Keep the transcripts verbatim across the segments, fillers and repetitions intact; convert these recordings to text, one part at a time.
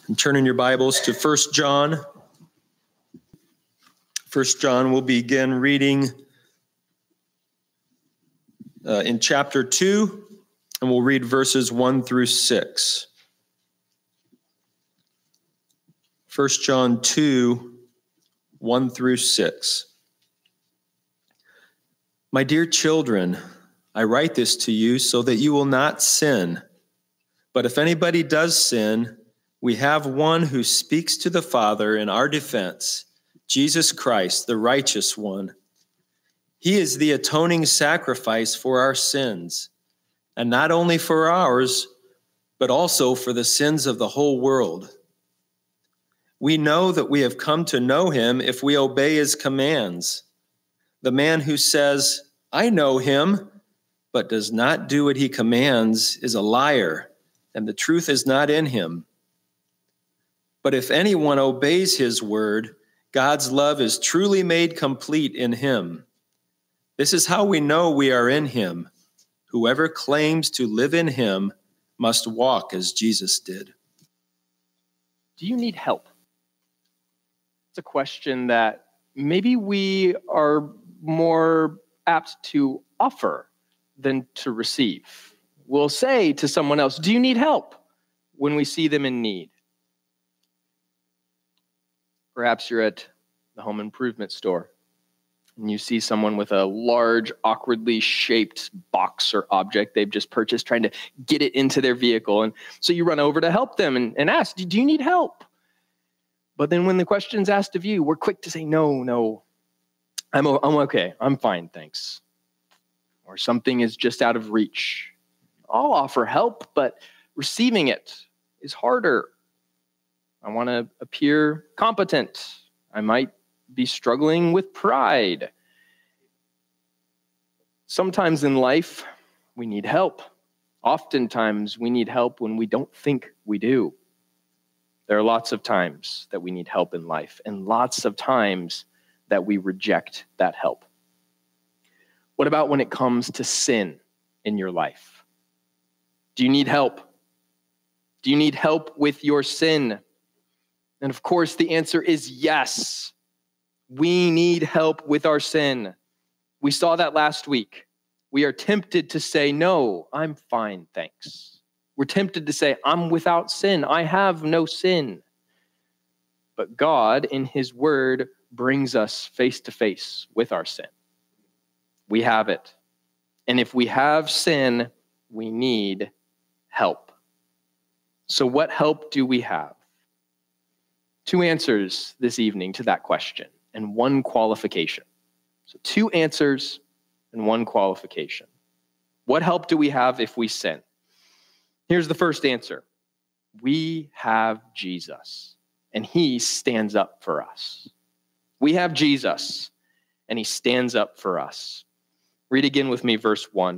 And turn in your Bibles to First John. First John, we'll begin reading uh, in chapter two, and we'll read verses one through six. First John two, one through six. My dear children, I write this to you so that you will not sin. But if anybody does sin, we have one who speaks to the Father in our defense, Jesus Christ, the righteous one. He is the atoning sacrifice for our sins, and not only for ours, but also for the sins of the whole world. We know that we have come to know him if we obey his commands. The man who says, I know him, but does not do what he commands is a liar, and the truth is not in him. But if anyone obeys his word, God's love is truly made complete in him. This is how we know we are in him. Whoever claims to live in him must walk as Jesus did. Do you need help? It's a question that maybe we are more apt to offer than to receive. We'll say to someone else, do you need help? When we see them in need. Perhaps you're at the home improvement store and you see someone with a large, awkwardly shaped box or object they've just purchased, trying to get it into their vehicle. And so you run over to help them and, and ask, do you need help? But then when the question's asked of you, we're quick to say, no, no, I'm, I'm okay. I'm fine, thanks. Or something is just out of reach. I'll offer help, but receiving it is harder. I want to appear competent. I might be struggling with pride. Sometimes in life, we need help. Oftentimes, we need help when we don't think we do. There are lots of times that we need help in life, and lots of times that we reject that help. What about when it comes to sin in your life? Do you need help? Do you need help with your sin? And of course, the answer is yes. We need help with our sin. We saw that last week. We are tempted to say, no, I'm fine, thanks. We're tempted to say, I'm without sin. I have no sin. But God, in his word, brings us face to face with our sin. We have it. And if we have sin, we need help. So what help do we have? Two answers this evening to that question and one qualification. So two answers and one qualification. What help do we have if we sin? Here's the first answer. We have Jesus, and he stands up for us. We have Jesus, and he stands up for us. Read again with me verse one.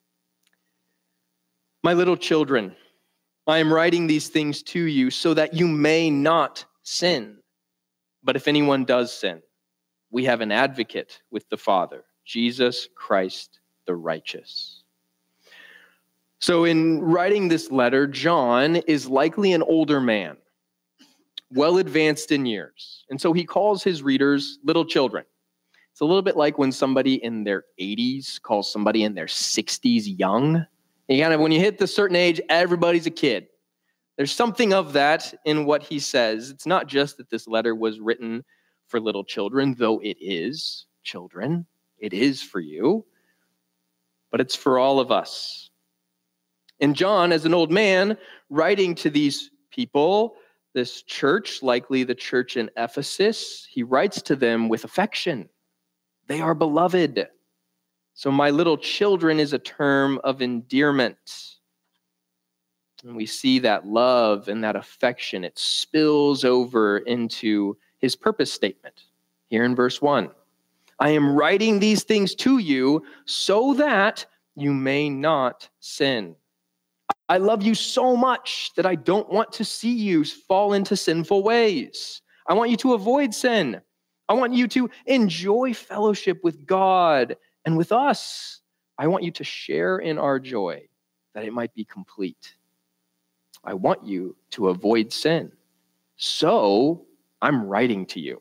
My little children, I am writing these things to you so that you may not sin. But if anyone does sin, we have an advocate with the Father, Jesus Christ the righteous. So in writing this letter, John is likely an older man, well advanced in years. And so he calls his readers little children. It's a little bit like when somebody in their eighties calls somebody in their sixties young. And you kind of, when you hit this certain age, everybody's a kid. There's something of that in what he says. It's not just that this letter was written for little children, though it is children. It is for you. But it's for all of us. And John, as an old man, writing to these people, this church, likely the church in Ephesus, he writes to them with affection. They are beloved. So my little children is a term of endearment. And we see that love and that affection, it spills over into his purpose statement here in verse one. I am writing these things to you so that you may not sin. I love you so much that I don't want to see you fall into sinful ways. I want you to avoid sin. I want you to enjoy fellowship with God and with us. I want you to share in our joy that it might be complete. I want you to avoid sin. So I'm writing to you.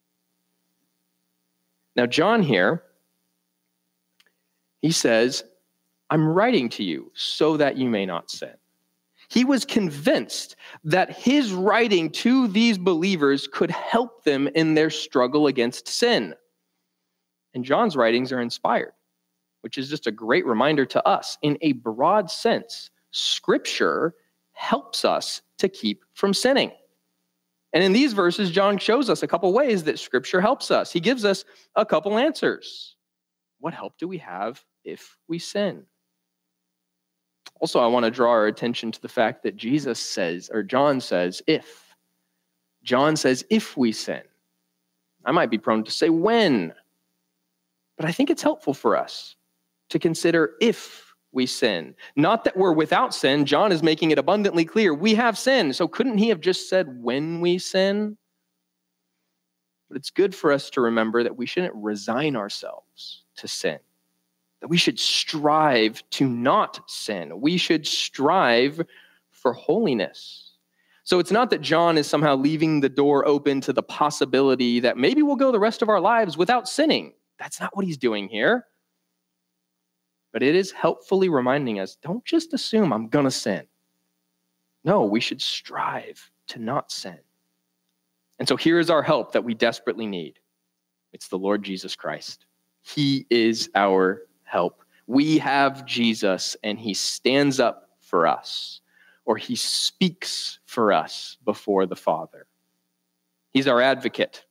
Now, John here, he says, I'm writing to you so that you may not sin. He was convinced that his writing to these believers could help them in their struggle against sin. And John's writings are inspired, which is just a great reminder to us. In a broad sense, Scripture helps us to keep from sinning. And in these verses, John shows us a couple ways that Scripture helps us. He gives us a couple answers. What help do we have if we sin? Also, I want to draw our attention to the fact that Jesus says, or John says, if. John says, if we sin. I might be prone to say when, but I think it's helpful for us to consider if we sin. Not that we're without sin. John is making it abundantly clear we have sin. So couldn't he have just said when we sin? But it's good for us to remember that we shouldn't resign ourselves to sin. That we should strive to not sin. We should strive for holiness. So it's not that John is somehow leaving the door open to the possibility that maybe we'll go the rest of our lives without sinning. That's not what he's doing here. But it is helpfully reminding us, don't just assume I'm going to sin. No, we should strive to not sin. And so here is our help that we desperately need. It's the Lord Jesus Christ. He is our help. We have Jesus, and he stands up for us, or he speaks for us before the Father. He's our advocate.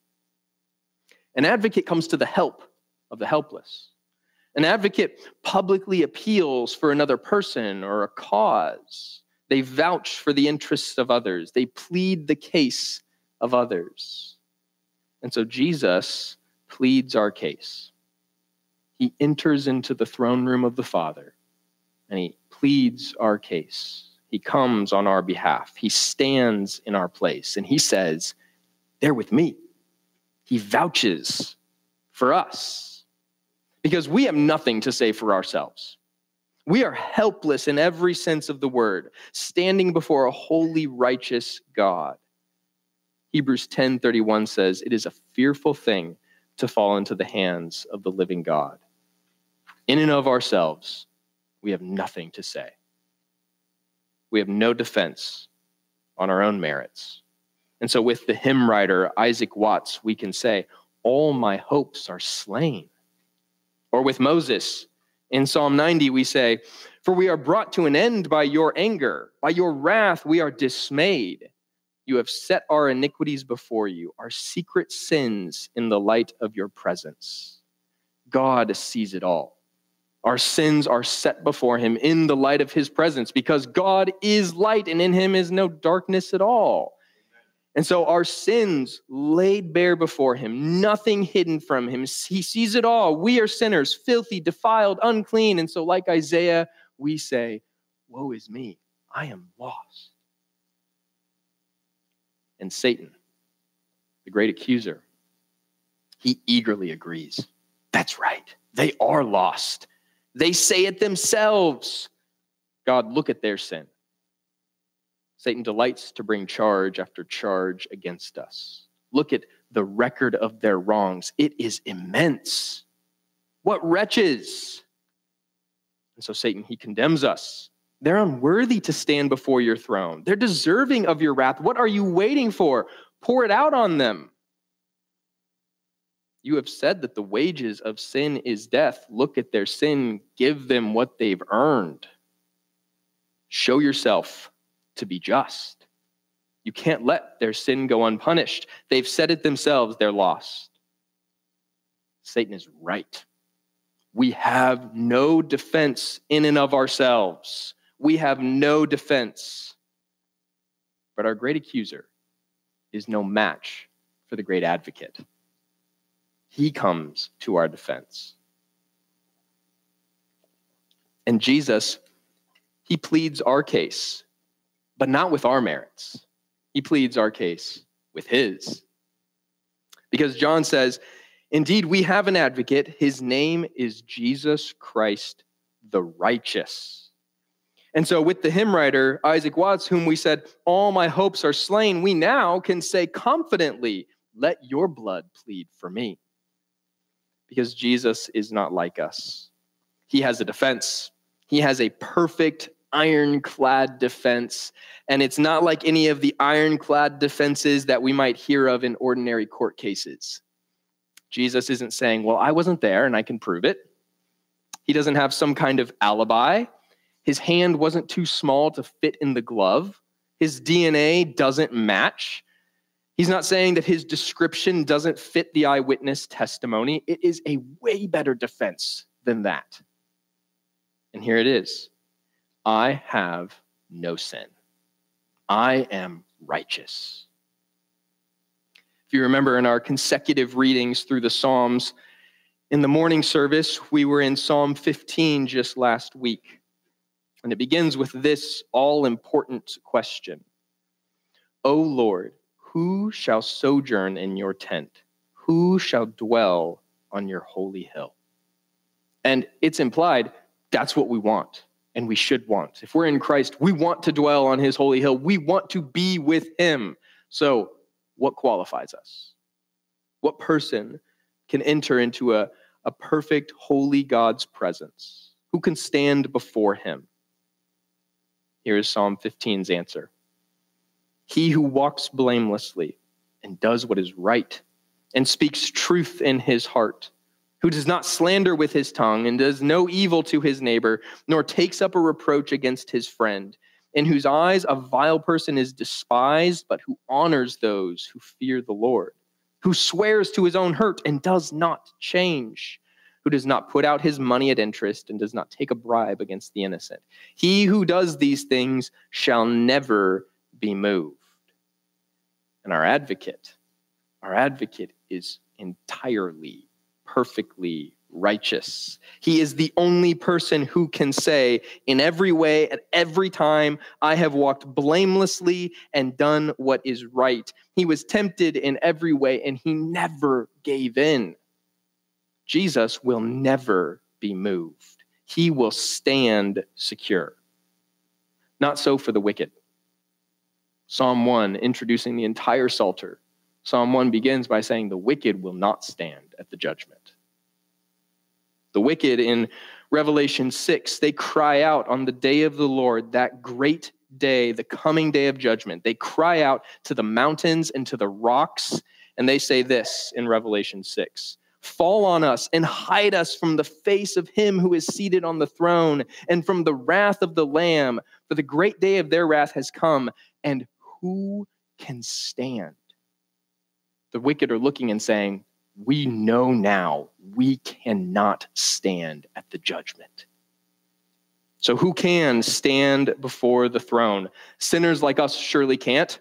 An advocate comes to the help of the helpless. An advocate publicly appeals for another person or a cause. They vouch for the interests of others. They plead the case of others. And so Jesus pleads our case. He enters into the throne room of the Father, and he pleads our case. He comes on our behalf. He stands in our place, and he says, they're with me. He vouches for us because we have nothing to say for ourselves. We are helpless in every sense of the word, standing before a holy, righteous God. Hebrews ten thirty-one says, it is a fearful thing to fall into the hands of the living God. In and of ourselves, we have nothing to say. We have no defense on our own merits. And so with the hymn writer Isaac Watts, we can say, all my hopes are slain. Or with Moses, in Psalm ninety, we say, for we are brought to an end by your anger. By your wrath, we are dismayed. You have set our iniquities before you, our secret sins in the light of your presence. God sees it all. Our sins are set before him in the light of his presence because God is light and in him is no darkness at all. And so our sins laid bare before him, nothing hidden from him. He sees it all. We are sinners, filthy, defiled, unclean. And so like Isaiah, we say, woe is me, I am lost. And Satan, the great accuser, he eagerly agrees. That's right. They are lost. They say it themselves. God, look at their sin. Satan delights to bring charge after charge against us. Look at the record of their wrongs. It is immense. What wretches. And so Satan, he condemns us. They're unworthy to stand before your throne. They're deserving of your wrath. What are you waiting for? Pour it out on them. You have said that the wages of sin is death. Look at their sin. Give them what they've earned. Show yourself to be just. You can't let their sin go unpunished. They've said it themselves. They're lost. Satan is right. We have no defense in and of ourselves. We have no defense. But our great accuser is no match for the great advocate. He comes to our defense. And Jesus, he pleads our case, but not with our merits. He pleads our case with his. Because John says, indeed, we have an advocate. His name is Jesus Christ, the righteous. And so with the hymn writer, Isaac Watts, whom we said, all my hopes are slain, we now can say confidently, let your blood plead for me. Because Jesus is not like us. He has a defense. He has a perfect ironclad defense. And it's not like any of the ironclad defenses that we might hear of in ordinary court cases. Jesus isn't saying, well, I wasn't there and I can prove it. He doesn't have some kind of alibi. His hand wasn't too small to fit in the glove. His D N A doesn't match. He's not saying that his description doesn't fit the eyewitness testimony. It is a way better defense than that. And here it is. I have no sin. I am righteous. If you remember in our consecutive readings through the Psalms, in the morning service, we were in Psalm fifteen just last week. And it begins with this all-important question. O Lord, who shall sojourn in your tent? Who shall dwell on your holy hill? And it's implied that's what we want and we should want. If we're in Christ, we want to dwell on his holy hill. We want to be with him. So what qualifies us? What person can enter into a, a perfect, holy God's presence? Who can stand before him? Here is Psalm fifteen's answer. He who walks blamelessly and does what is right and speaks truth in his heart, who does not slander with his tongue and does no evil to his neighbor, nor takes up a reproach against his friend, in whose eyes a vile person is despised, but who honors those who fear the Lord, who swears to his own hurt and does not change, who does not put out his money at interest and does not take a bribe against the innocent. He who does these things shall never be moved. And our advocate, our advocate is entirely, perfectly righteous. He is the only person who can say in every way, at every time, I have walked blamelessly and done what is right. He was tempted in every way and he never gave in. Jesus will never be moved. He will stand secure. Not so for the wicked. Psalm one, introducing the entire Psalter. Psalm one begins by saying the wicked will not stand at the judgment. The wicked in Revelation six, they cry out on the day of the Lord, that great day, the coming day of judgment. They cry out to the mountains and to the rocks, and they say this in Revelation six. Fall on us and hide us from the face of him who is seated on the throne and from the wrath of the Lamb, for the great day of their wrath has come, and who can stand? The wicked are looking and saying, we know now we cannot stand at the judgment. So who can stand before the throne? Sinners like us surely can't.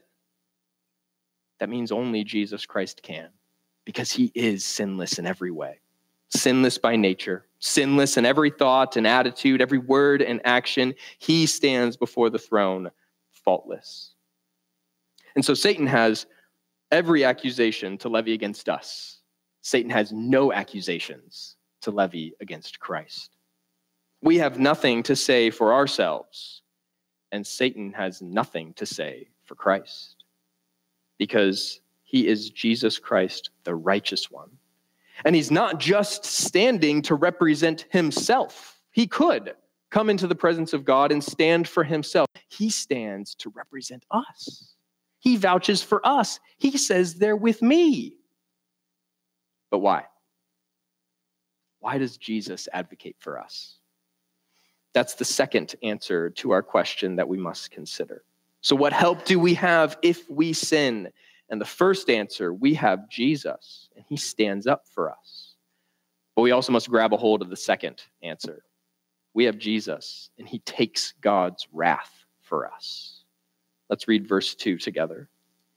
That means only Jesus Christ can, because he is sinless in every way. Sinless by nature, sinless in every thought and attitude, every word and action. He stands before the throne faultless. And so Satan has every accusation to levy against us. Satan has no accusations to levy against Christ. We have nothing to say for ourselves, and Satan has nothing to say for Christ, because he is Jesus Christ, the righteous one. And he's not just standing to represent himself. He could come into the presence of God and stand for himself. He stands to represent us. He vouches for us. He says, they're with me. But why? Why does Jesus advocate for us? That's the second answer to our question that we must consider. So what help do we have if we sin? And the first answer, we have Jesus, and he stands up for us. But we also must grab a hold of the second answer. We have Jesus, and he takes God's wrath for us. Let's read verse two together.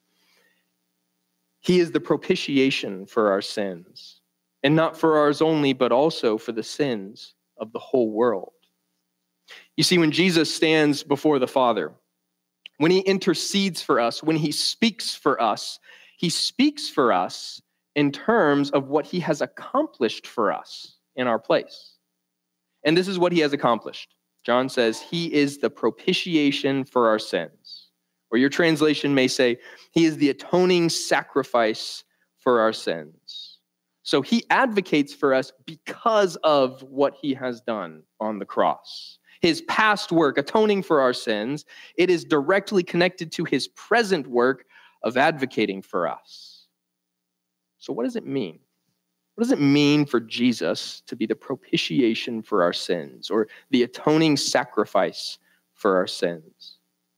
He is the propitiation for our sins, and not for ours only, but also for the sins of the whole world. You see, when Jesus stands before the Father, when he intercedes for us, when he speaks for us, he speaks for us in terms of what he has accomplished for us in our place. And this is what he has accomplished. John says he is the propitiation for our sins. Or your translation may say he is the atoning sacrifice for our sins. So he advocates for us because of what he has done on the cross. His past work atoning for our sins, it is directly connected to his present work of advocating for us. So what does it mean? What does it mean for Jesus to be the propitiation for our sins, or the atoning sacrifice for our sins?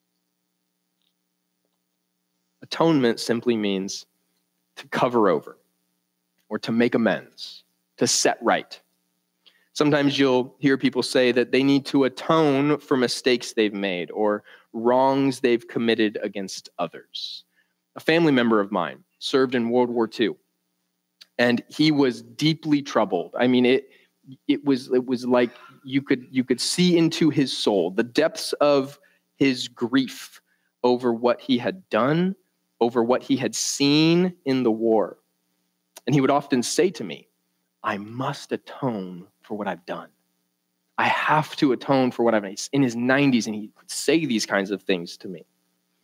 Atonement simply means to cover over, or to make amends, to set right. Sometimes you'll hear people say that they need to atone for mistakes they've made or wrongs they've committed against others. A family member of mine served in World War Two, and he was deeply troubled. I mean, it it was it was like you could you could see into his soul, the depths of his grief over what he had done, over what he had seen in the war. And he would often say to me, I must atone for what I've done. I have to atone for what I've done. He's in his nineties, and he would say these kinds of things to me.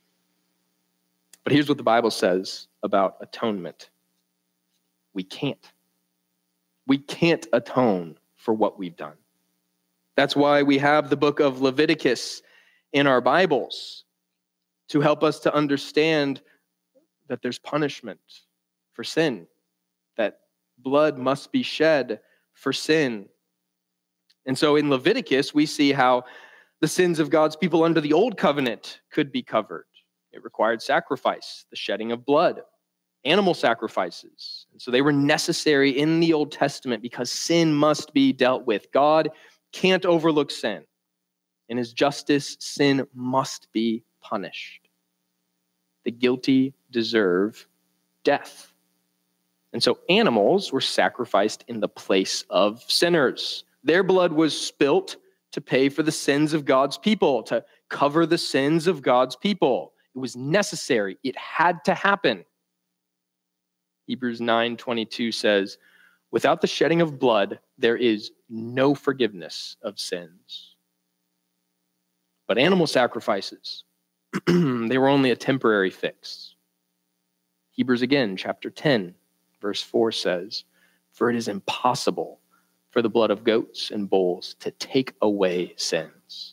But here's what the Bible says about atonement. We can't. We can't atone for what we've done. That's why we have the book of Leviticus in our Bibles, to help us to understand that there's punishment for sin, that blood must be shed for sin. And so in Leviticus, we see how the sins of God's people under the old covenant could be covered. It required sacrifice, the shedding of blood, animal sacrifices. And so they were necessary in the Old Testament because sin must be dealt with. God can't overlook sin. In his justice, sin must be punished. The guilty deserve death. And so animals were sacrificed in the place of sinners. Their blood was spilt to pay for the sins of God's people, to cover the sins of God's people. It was necessary. It had to happen. Hebrews nine twenty-two says, without the shedding of blood, there is no forgiveness of sins. But animal sacrifices, they were only a temporary fix. Hebrews again, chapter ten, verse four says, for it is impossible for the blood of goats and bulls to take away sins.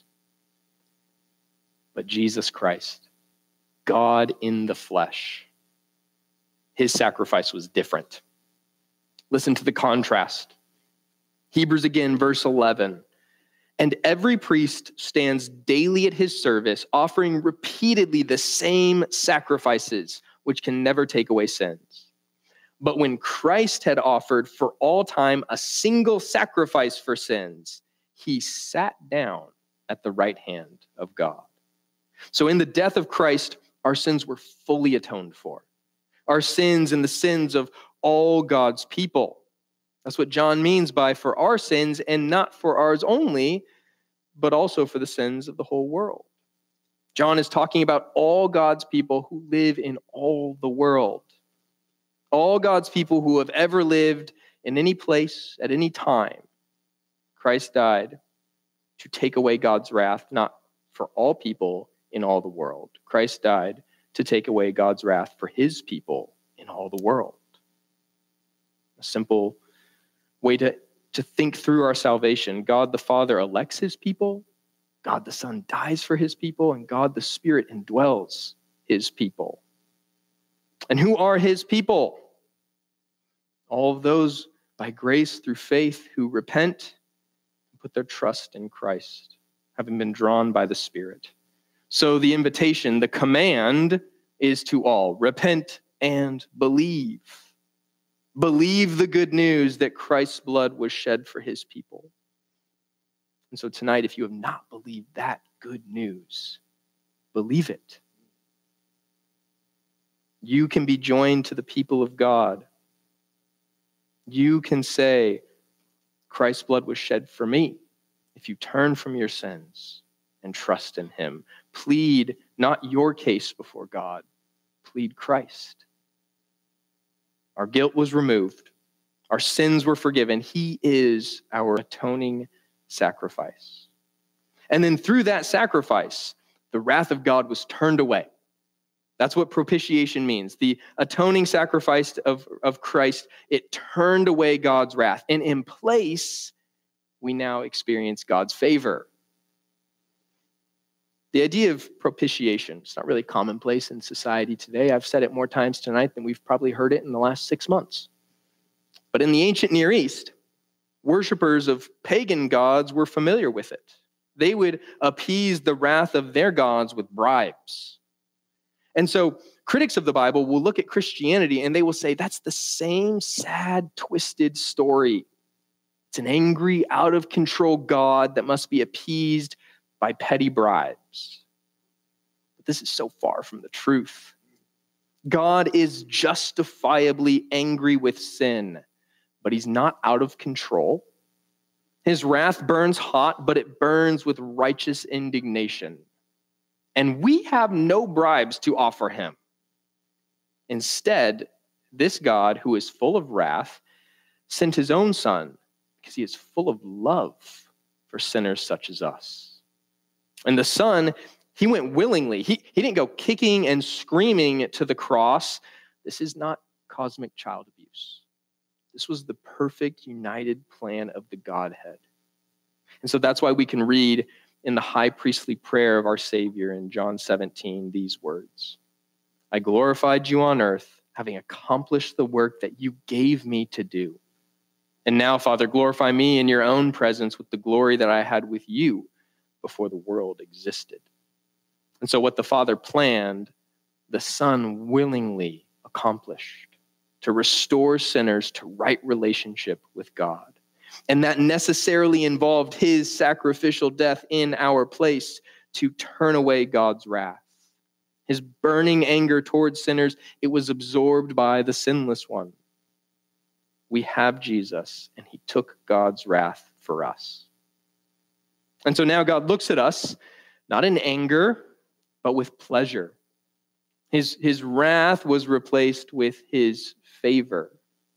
But Jesus Christ, God in the flesh, his sacrifice was different. Listen to the contrast. Hebrews again, verse eleven. And every priest stands daily at his service, offering repeatedly the same sacrifices, which can never take away sins. But when Christ had offered for all time a single sacrifice for sins, he sat down at the right hand of God. So in the death of Christ, our sins were fully atoned for. Our sins and the sins of all God's people. That's what John means by for our sins, and not for ours only, but also for the sins of the whole world. John is talking about all God's people who live in all the world. All God's people who have ever lived in any place at any time. Christ died to take away God's wrath, not for all people in all the world. Christ died to take away God's wrath for his people in all the world. A simple way to, to think through our salvation. God the Father elects his people. God the Son dies for his people. And God the Spirit indwells his people. And who are his people? All of those by grace through faith who repent and put their trust in Christ, having been drawn by the Spirit. So the invitation, the command is to all, repent and believe. Believe the good news that Christ's blood was shed for his people. And so tonight, if you have not believed that good news, believe it. You can be joined to the people of God. You can say, Christ's blood was shed for me. If you turn from your sins and trust in him, plead not your case before God, plead Christ. Our guilt was removed. Our sins were forgiven. He is our atoning sacrifice. And then through that sacrifice, the wrath of God was turned away. That's what propitiation means. The atoning sacrifice of, of Christ, it turned away God's wrath. And in place, we now experience God's favor. The idea of propitiation, it's not really commonplace in society today. I've said it more times tonight than we've probably heard it in the last six months. But in the ancient Near East, worshipers of pagan gods were familiar with it. They would appease the wrath of their gods with bribes. And so critics of the Bible will look at Christianity and they will say, that's the same sad, twisted story. It's an angry, out of control God that must be appeased by petty bribes. But this is so far from the truth. God is justifiably angry with sin, but he's not out of control. His wrath burns hot, but it burns with righteous indignation. And we have no bribes to offer him. Instead, this God, who is full of wrath, sent his own son because he is full of love for sinners such as us. And the son, he went willingly. He, he didn't go kicking and screaming to the cross. This is not cosmic child abuse. This was the perfect, united plan of the Godhead. And so that's why we can read in the high priestly prayer of our Savior in John seventeen these words. I glorified you on earth, having accomplished the work that you gave me to do. And now, Father, glorify me in your own presence with the glory that I had with you before the world existed. And so what the Father planned, the Son willingly accomplished, to restore sinners to right relationship with God. And that necessarily involved his sacrificial death in our place to turn away God's wrath. His burning anger towards sinners, it was absorbed by the sinless one. We have Jesus, and he took God's wrath for us. And so now God looks at us, not in anger, but with pleasure. His, his wrath was replaced with his favor.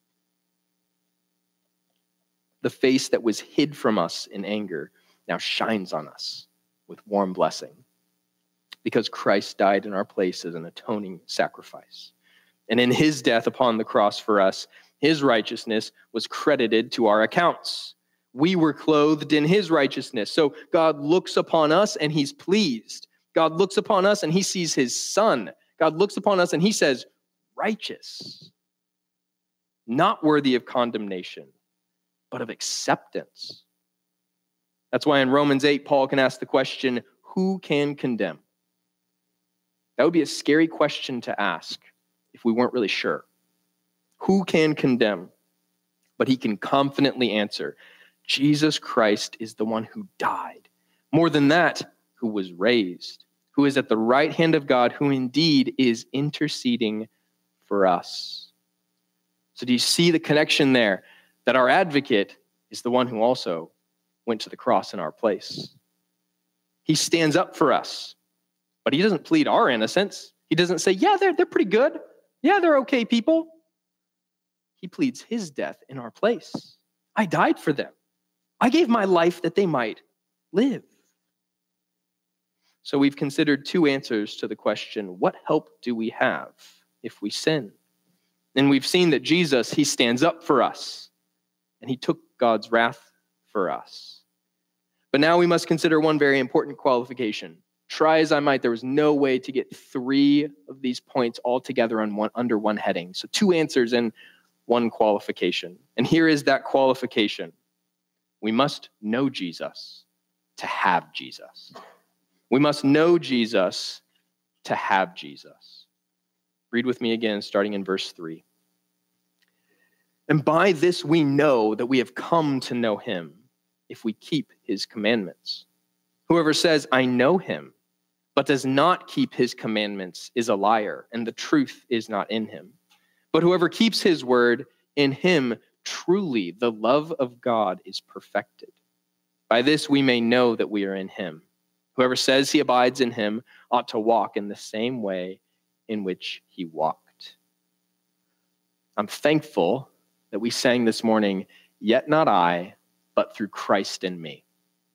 The face that was hid from us in anger now shines on us with warm blessing because Christ died in our place as an atoning sacrifice. And in his death upon the cross for us, his righteousness was credited to our accounts. We were clothed in his righteousness. So God looks upon us and he's pleased. God looks upon us and he sees his son. God looks upon us and he says, righteous, not worthy of condemnation, but of acceptance. That's why in Romans eight, Paul can ask the question, who can condemn? That would be a scary question to ask if we weren't really sure. Who can condemn? But he can confidently answer, Jesus Christ is the one who died. More than that, who was raised, who is at the right hand of God, who indeed is interceding for us. So do you see the connection there? That our advocate is the one who also went to the cross in our place. He stands up for us, but he doesn't plead our innocence. He doesn't say, yeah, they're, they're pretty good. Yeah, they're okay people. He pleads his death in our place. I died for them. I gave my life that they might live. So we've considered two answers to the question, what help do we have if we sin? And we've seen that Jesus, he stands up for us. And he took God's wrath for us. But now we must consider one very important qualification. Try as I might, there was no way to get three of these points all together on one, under one heading. So two answers and one qualification. And here is that qualification. We must know Jesus to have Jesus. We must know Jesus to have Jesus. Read with me again, starting in verse three. And by this we know that we have come to know him, if we keep his commandments. Whoever says, I know him, but does not keep his commandments is a liar, and the truth is not in him. But whoever keeps his word, in him truly the love of God is perfected. By this we may know that we are in him. Whoever says he abides in him ought to walk in the same way in which he walked. I'm thankful that we sang this morning, yet not I, but through Christ in me.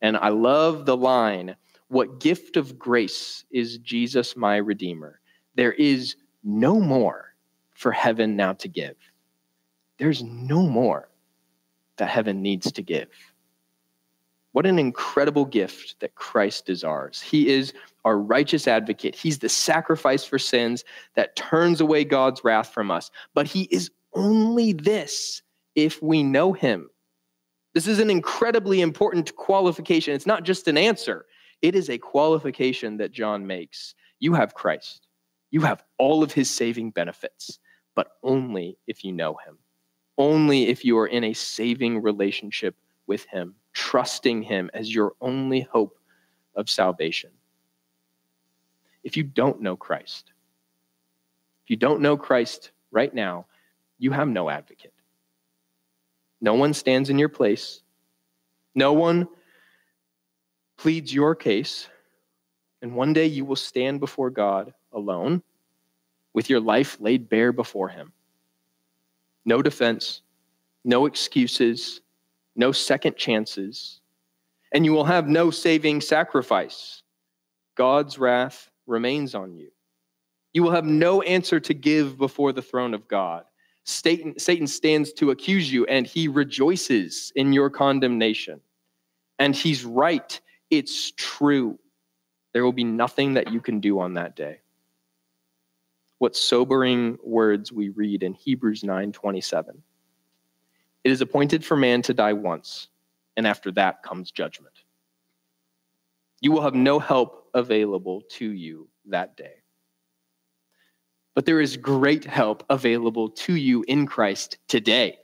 And I love the line, "What gift of grace is Jesus my Redeemer? There is no more for heaven now to give." There's no more that heaven needs to give. What an incredible gift that Christ is ours. He is our righteous advocate. He's the sacrifice for sins that turns away God's wrath from us. But he is only this if we know him. This is an incredibly important qualification. It's not just an answer. It is a qualification that John makes. You have Christ. You have all of his saving benefits, but only if you know him. Only if you are in a saving relationship with him, trusting him as your only hope of salvation. If you don't know Christ, if you don't know Christ right now, you have no advocate. No one stands in your place. No one pleads your case. And one day you will stand before God alone with your life laid bare before him. No defense, no excuses, no second chances, and you will have no saving sacrifice. God's wrath remains on you. You will have no answer to give before the throne of God. Satan, Satan stands to accuse you, and he rejoices in your condemnation. And he's right. It's true. There will be nothing that you can do on that day. What sobering words we read in Hebrews nine twenty-seven. It is appointed for man to die once, and after that comes judgment. You will have no help available to you that day. But there is great help available to you in Christ today.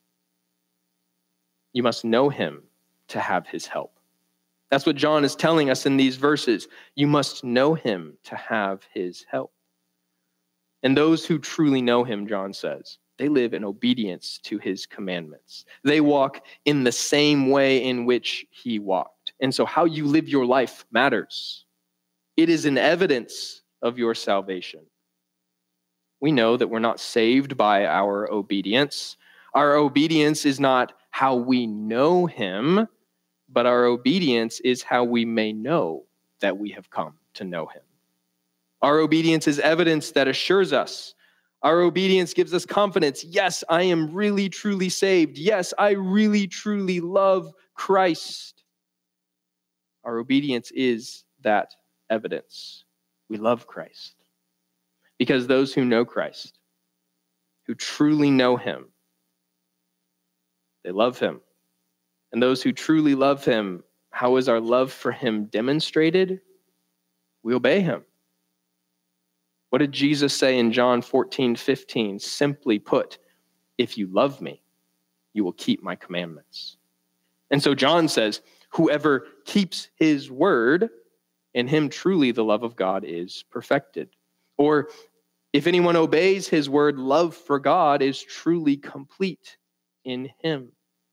You must know him to have his help. That's what John is telling us in these verses. You must know him to have his help. And those who truly know him, John says, they live in obedience to his commandments. They walk in the same way in which he walked. And so how you live your life matters. It is an evidence of your salvation. We know that we're not saved by our obedience. Our obedience is not how we know him, but our obedience is how we may know that we have come to know him. Our obedience is evidence that assures us. Our obedience gives us confidence. Yes, I am really, truly saved. Yes, I really, truly love Christ. Our obedience is that evidence. We love Christ. Because those who know Christ, who truly know him, they love him. And those who truly love him, how is our love for him demonstrated? We obey him. What did Jesus say in John fourteen fifteen? Simply put, if you love me, you will keep my commandments. And so John says, whoever keeps his word, in him truly the love of God is perfected. Or if anyone obeys his word, love for God is truly complete in him.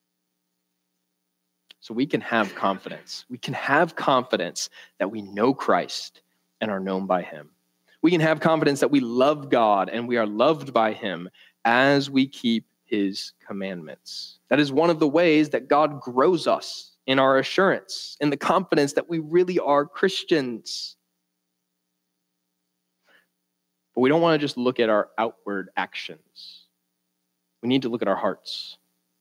So we can have confidence. We can have confidence that we know Christ and are known by him. We can have confidence that we love God and we are loved by him as we keep his commandments. That is one of the ways that God grows us in our assurance, in the confidence that we really are Christians. But we don't want to just look at our outward actions. We need to look at our hearts.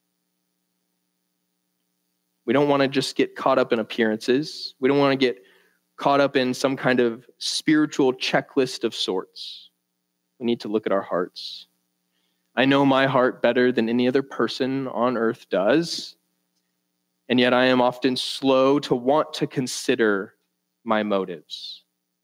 We don't want to just get caught up in appearances. We don't want to get caught up in some kind of spiritual checklist of sorts. We need to look at our hearts. I know my heart better than any other person on earth does, and yet I am often slow to want to consider my motives.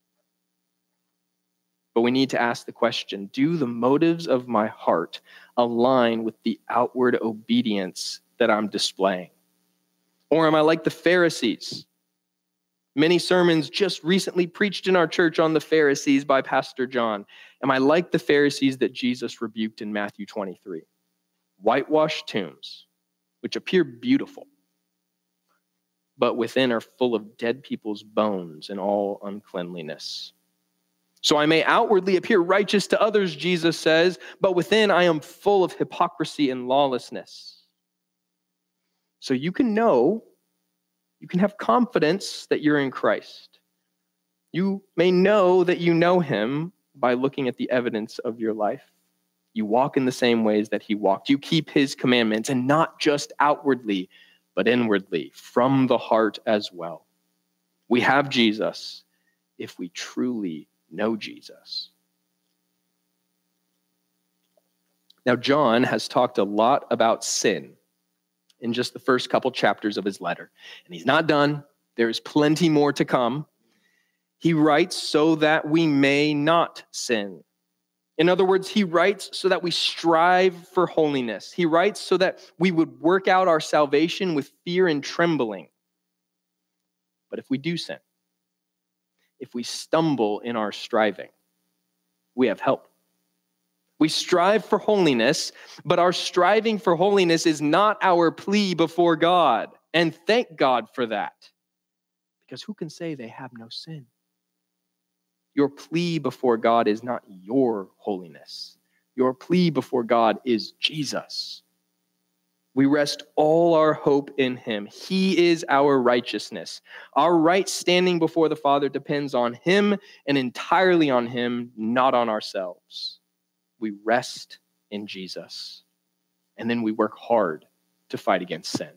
But we need to ask the question, do the motives of my heart align with the outward obedience that I'm displaying? Or am I like the Pharisees? Many sermons just recently preached in our church on the Pharisees by Pastor John. Am I like the Pharisees that Jesus rebuked in Matthew twenty-three? Whitewashed tombs, which appear beautiful, but within are full of dead people's bones and all uncleanliness. So I may outwardly appear righteous to others, Jesus says, but within I am full of hypocrisy and lawlessness. So you can know You can have confidence that you're in Christ. You may know that you know him by looking at the evidence of your life. You walk in the same ways that he walked. You keep his commandments, and not just outwardly, but inwardly, from the heart as well. We have Jesus if we truly know Jesus. Now, John has talked a lot about sin in just the first couple chapters of his letter, and he's not done. There's plenty more to come. He writes so that we may not sin. In other words, he writes so that we strive for holiness. He writes so that we would work out our salvation with fear and trembling. But if we do sin, if we stumble in our striving, we have help. We strive for holiness, but our striving for holiness is not our plea before God. And thank God for that. Because who can say they have no sin? Your plea before God is not your holiness. Your plea before God is Jesus. We rest all our hope in him. He is our righteousness. Our right standing before the Father depends on him and entirely on him, not on ourselves. We rest in Jesus. And then we work hard to fight against sin.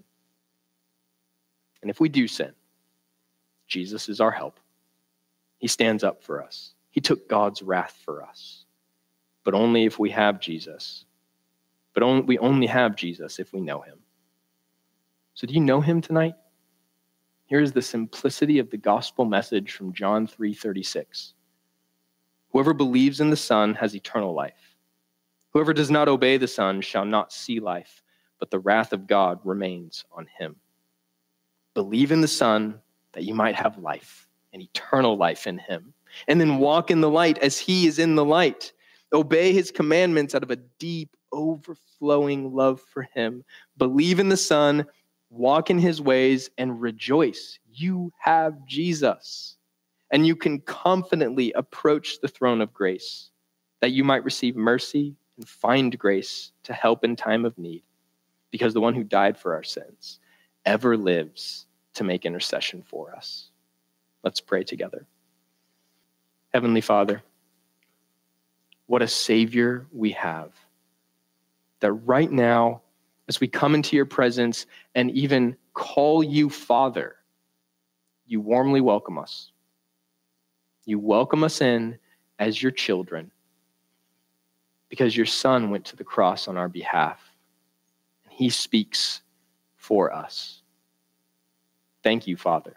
And if we do sin, Jesus is our help. He stands up for us. He took God's wrath for us. But only if we have Jesus. But only, we only have Jesus if we know him. So do you know him tonight? Here's the simplicity of the gospel message from John three thirty-six. Whoever believes in the Son has eternal life. Whoever does not obey the Son shall not see life, but the wrath of God remains on him. Believe in the Son that you might have life, and eternal life in him. And then walk in the light as he is in the light. Obey his commandments out of a deep, overflowing love for him. Believe in the Son, walk in his ways, and rejoice. You have Jesus. And you can confidently approach the throne of grace, that you might receive mercy and find grace to help in time of need. Because the one who died for our sins ever lives to make intercession for us. Let's pray together. Heavenly Father, what a Savior we have. That right now, as we come into your presence and even call you Father, you warmly welcome us. You welcome us in as your children because your Son went to the cross on our behalf and he speaks for us. Thank you, Father.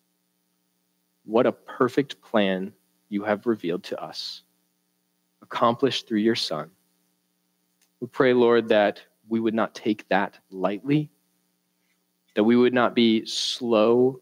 What a perfect plan you have revealed to us, accomplished through your Son. We pray, Lord, that we would not take that lightly, that we would not be slow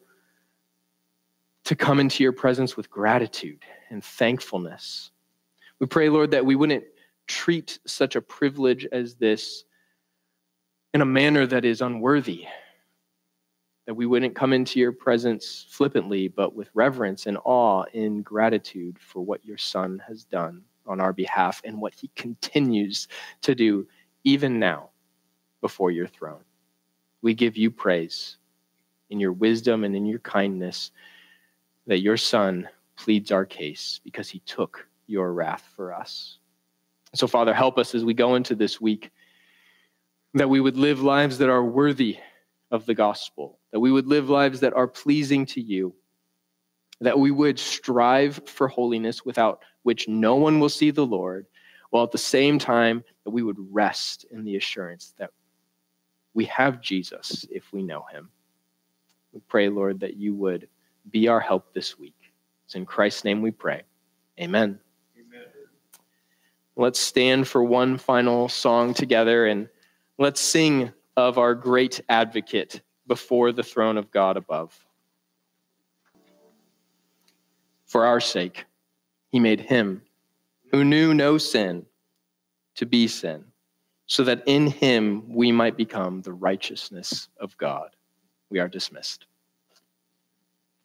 to come into your presence with gratitude and thankfulness. We pray, Lord, that we wouldn't treat such a privilege as this in a manner that is unworthy, that we wouldn't come into your presence flippantly, but with reverence and awe and gratitude for what your Son has done on our behalf and what he continues to do even now before your throne. We give you praise in your wisdom and in your kindness that your Son pleads our case because he took your wrath for us. So, Father, help us as we go into this week, that we would live lives that are worthy of the gospel, that we would live lives that are pleasing to you, that we would strive for holiness without which no one will see the Lord, while at the same time that we would rest in the assurance that we have Jesus if we know him. We pray, Lord, that you would be our help this week. It's in Christ's name we pray. Amen. Amen. Let's stand for one final song together and let's sing of our great advocate before the throne of God above. For our sake, he made him who knew no sin to be sin, so that in him we might become the righteousness of God. We are dismissed.